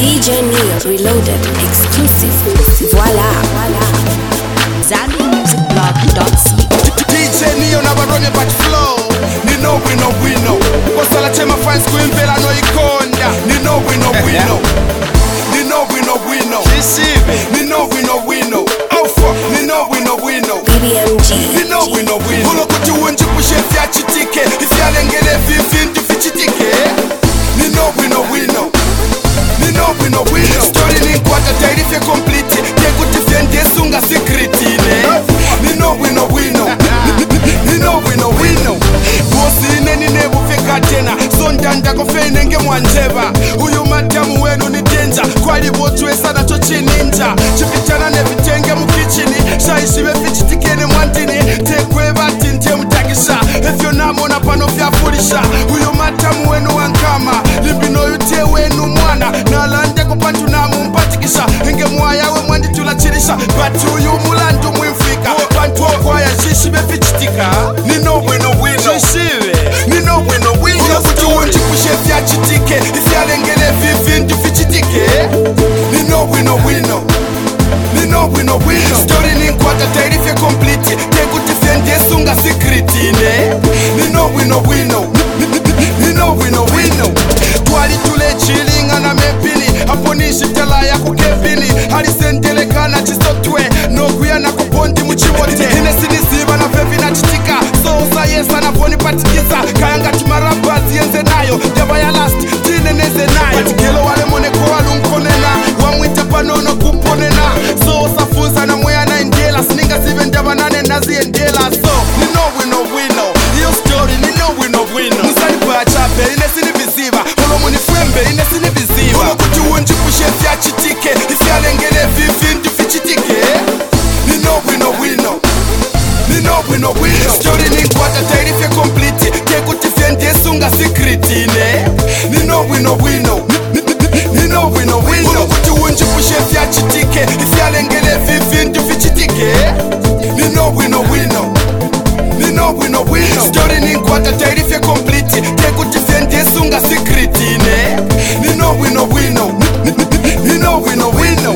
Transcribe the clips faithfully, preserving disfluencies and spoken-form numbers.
D J Neo Reloaded exclusive. Voila. Zambia Music Blog dot co. D J Neo na barone but flow. Ni no wino wino. Kosala chema fans kuimbela no ikonda. Ni no wino wino. Ni no wino wino. Ni no wino wino. Alpha. Ni no wino wino. B B M G. Ni no wino wino. Hulo kuti unji pushe fya chitike. Ifya lengele vivi ndu fichitike. Ni no wino wino. Ni no wino wino. Story ni kwata tairife complete. Kekuti fende sunga secretine. Ni no wino wino. Ni no wino wino. Bosi neni nebu feka tena. Sondanda kofene nge mwanjeba. Uyu madamu wenu ni danger. Kwali botu esana chochi ninja. Chipitana nevitenge mukichini. Shaishiwe fichitikene mwantini. Tekwe bati ntie mutakisha. Efyo namona pano fyafulisha. Uyu madamu wenu wankama. Limbino yutie wenu mwana. Nalande kupantu namu mpatikisha. Inge mwayawe mwandi tulachirisha. Bati uyu mulandu mwimfika. Pantu okwaya shishibe fichitika. Nino wino wino. Shishibe. Nino wino wino. Uyo kuti unji kushe fya chitike. Ifya lengele vivi ndu fichitike. Nino wino wino. Nino wino wino. Story ni nkwata tairife complete. Kekuti fende sunga secretine. Nino wino wino. Nino wino wino. Twali tule chilinga na mepini. Hapo nishitela ya kukevini. Halisendele kana chisotwe. Noguya na kupondi muchiwote. Hinesi nisiba na vevi na chitika. So usa yesa na poni patikiza. Kayanga timaraba zienze nayo. Deba ya last tine neze nayo. Patikelo wale mone kwa lunkonena. Wamwite panono kuponena. So usa funza na mwea na indela. Sninga sive ndeba nane nazi endela. So nino wino wino. Iyo story nino wino wino. Musani pa chape inesi ni viziva. Holo muni fwembe inesi ni viziva. Holo kuti unji kushe fya chitike. Ifya lengele vivi ndu fichitike. Nino wino wino. Nino wino wino. Story ni nkwata tairife complete. Kekuti fende sunga secretine. Nino wino wino. Nino wino wino. Holo kuti unji kushe fya chitike. Ifya lengele vivi ndu fichitike. Nino wino wino. Nino wino wino. Story ni nkwata tairife complete. Kekuti fende sunga secretine. Nino wino wino. Nino wino wino.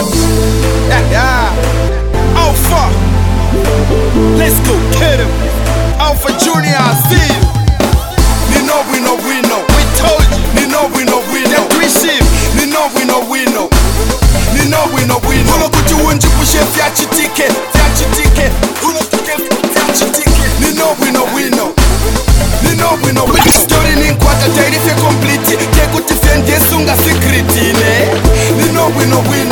Alpha. Let's go get him. Alpha Junior, see you. Nino wino wino. We told you. Nino wino wino. Three shift. Nino wino wino. Nino wino wino. Hulo kuti unji kushe fya chitike. Fya chitike. Hulo kuke fya chitike. Nino wino wino. Nino wino wino. Story ni nkwata tairife complete. Kekuti fende sunga secretine. Nino wino wino.